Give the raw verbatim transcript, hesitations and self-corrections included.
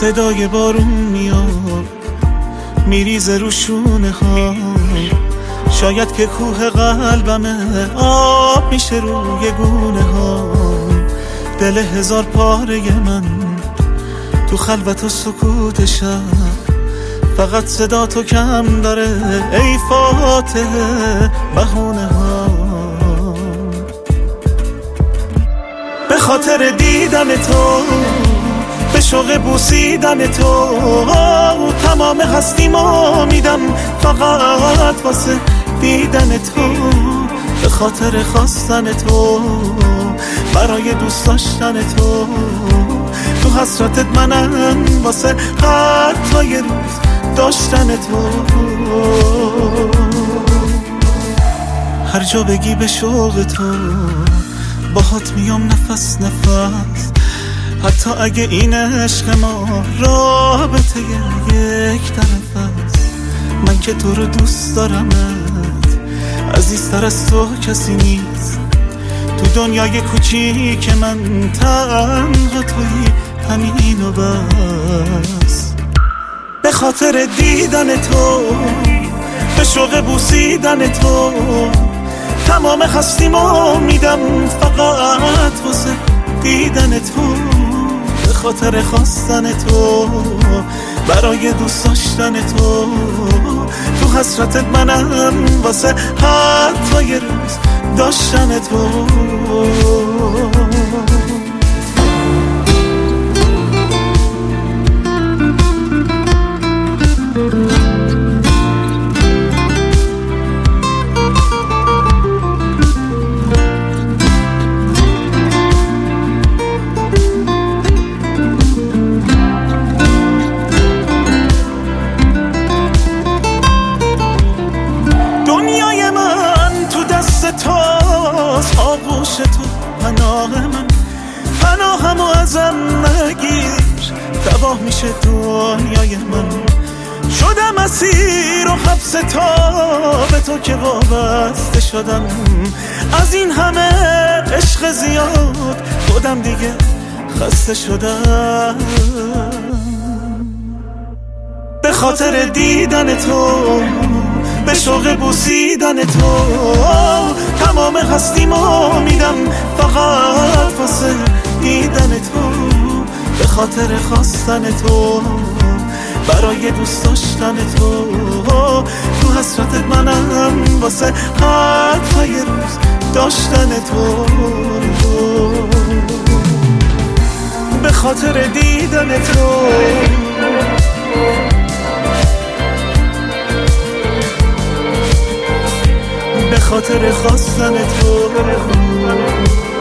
صدای بارون میاد میریزه رو شونه ها، شاید که کوه قلبمه آب میشه روی گونه ها. دل هزار پاره من تو خلوت و سکوت شب، فقط صدا تو کم داره ای فاتح بهونه ها. به خاطر دیدن تو، به شوق بوسیدن تو، تمام هستیمو میدم فقط واسه دیدن تو. به خاطر خواستن تو، برای دوست داشتن تو، تو حسرتت منم واسه حتی یه روز داشتن تو. هر جا بگی به شوق تو، باهات میام نفس نفس، حتی اگه این عشق ما رابطه یک طرف است. من که تو رو دوست دارمت، عزیزتر از تو کسی نیست. تو دنیای کوچیک من تنها تویی، همین و بس. به خاطر دیدن تو، به شوق بوسیدن تو، تمام هستیمو میدم فقط واسه دیدن تو. به خاطر خواستن تو، برای دوست داشتن تو، تو حسرتت منم واسه حتی یه روز داشتن تو. آغوش تو پناه من، پناهمو ازم نگیر، تباه میشه دنیای من. شدم اسیر و حبس تو، به تو که وابسته شدم. از این همه عشق زیاد خودم دیگه خسته شدم. به خاطر دیدن تو، به شوق بوسیدن تو، تمام هستیمو میدم فقط واسه دیدن تو. به خاطر خواستن تو، برای دوست داشتن تو، تو حسرتت منم واسه حتی یه روز داشتن تو. به خاطر دیدن تو، به خاطر خواستن تو.